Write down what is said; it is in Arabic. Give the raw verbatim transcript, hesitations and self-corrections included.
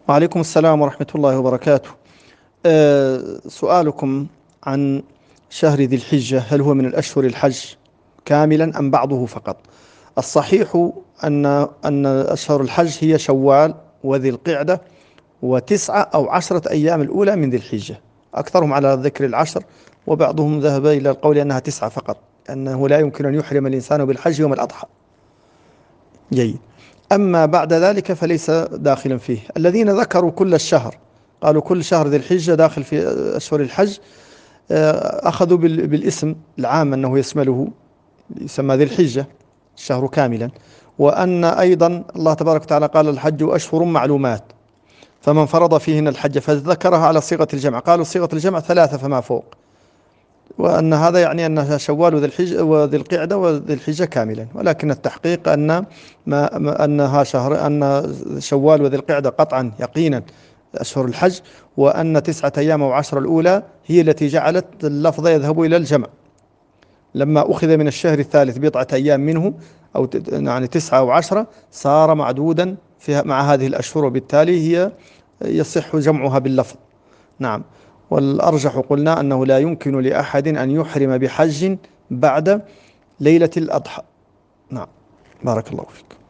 وعليكم السلام ورحمة الله وبركاته. أه سؤالكم عن شهر ذي الحجة، هل هو من الأشهر الحج كاملا أم بعضه فقط؟ الصحيح أن أن أشهر الحج هي شوال وذي القعدة وتسعة أو عشرة أيام الأولى من ذي الحجة، أكثرهم على ذكر العشر، وبعضهم ذهب إلى القول أنها تسعة فقط، أنه لا يمكن أن يحرم الإنسان بالحج يوم الأضحى. جيد. أما بعد ذلك فليس داخلا فيه. الذين ذكروا كل الشهر، قالوا كل شهر ذي الحجة داخل في أشهر الحج، آه، أخذوا بال- بالاسم العام أنه يشمله، يسمى ذي الحجة الشهر كاملا. وأن أيضا الله تبارك وتعالى قال الحج أشهر معلومات، فمن فرض فيهن الحج فذكرها على صيغة الجمع، قالوا صيغة الجمع ثلاثة فما فوق، وأن هذا يعني أن شوال وذي الحجة وذي القعدة وذي الحجة كاملا. ولكن التحقيق أن ما ما- أنها شهر، أن شوال وذي القعدة قطعا يقينا أشهر الحج، وأن تسعة أيام أو عشر الأولى هي التي جعلت اللفظ يذهب إلى الجمع، لما أخذ من الشهر الثالث بضعة أيام منه، أو ت- يعني تسعة أو عشرة، صار معدودا فيها مع هذه الأشهر، وبالتالي هي يصح جمعها باللفظ. نعم. والأرجح قلنا أنه لا يمكن لأحد أن يحرم بحج بعد ليلة الأضحى. نعم. بارك الله فيك.